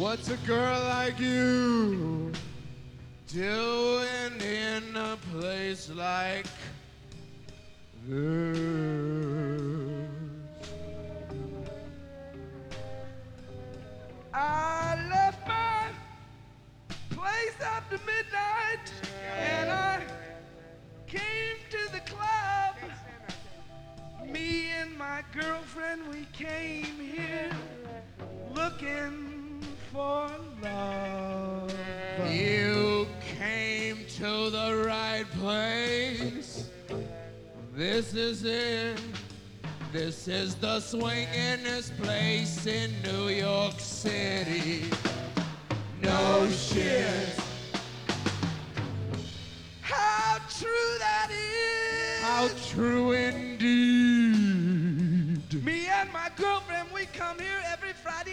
What's a girl like you doing in a place like this? I left my place after midnight and I came to the club. Me and my girlfriend, we came here looking for love. You came to the right place. This is it. This is the swingin'est place in New York City. No shit.